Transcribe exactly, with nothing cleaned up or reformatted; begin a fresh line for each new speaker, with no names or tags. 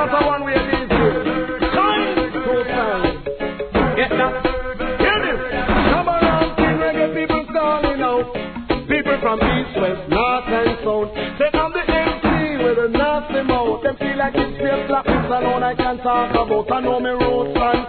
That's the one we are these days. Time to time. Get that. Hear this. Come around, king reggae people calling out. People from east, west, north and south. Say I'm the M C with a nasty mouth. Them feel like it's straight black. It's alone I can talk about. I know me roots and